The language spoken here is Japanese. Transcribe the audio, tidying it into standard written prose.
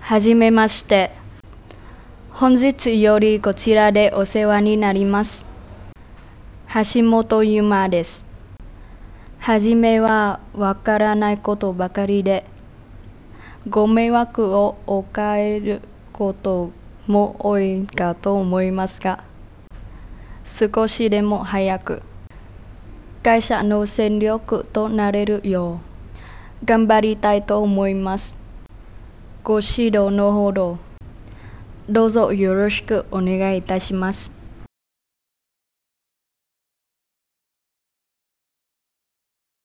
はじめまして。本日よりこちらでお世話になります。橋本ゆまです。はじめはわからないことばかりで、ご迷惑をおかえることも多いかと思いますが、少しでも早く会社の戦力となれるよう頑張りたいと思います。ご指導のほどどうぞよろしくお願いいたします。